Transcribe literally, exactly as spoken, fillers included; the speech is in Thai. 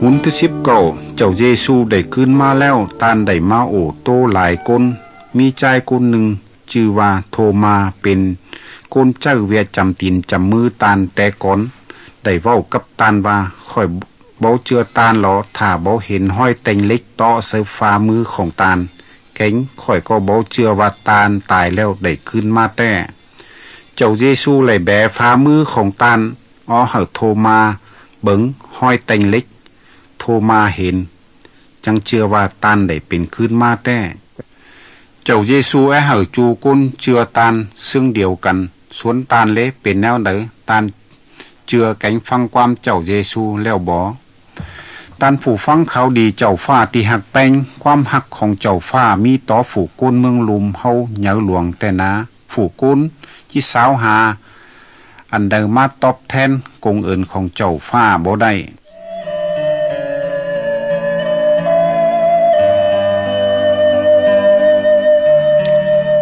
มุนที่สิบเก้าเจ้าเยซูได้ขึ้นมาแล้วตานได้มาโอโตหลายคนมีใจคนหนึ่งชื่อว่าโทมาเป็นคนเจ้าเวียจำตีนจำมือตานแต่ก่อนได้เว้ากับตานว่าค่อยเบาเจือตานหรอถ้าเบาเห็นห้อยแต่งเล็กต่อเสฟ้ามือของตานแข็งค่อยก็เบาเจือว่าตานตายแล้วได้ขึ้นมาแต่เจ้าเยซูเลยแบฟ้ามือของตานอ้อเหาโทมาเบิงห้อยแต่งเล็กโทมาเห็นจังเชื่อว่าตานได้เป็นขึ้นมาแต่เจ้าเยซูแอเหาจูกุนเชื่อตานซึ่งเดียวกันสวนตานเละเป็นแนวไหนตานเชื่อแก่งฟังความเจ้าเยซูแล้วบ่ตานผู้ฟังเขาดีเจ้าฟ้าที่หักแป้งความหักของเจ้าฟ้ามีต่อฝูกุนเมืองลุมเฮาเหนือหลวงแต่นะฝูกุนที่สาวหาอันใดมาตอบแทนกงเอินของเจ้าฟ้าบ่ได้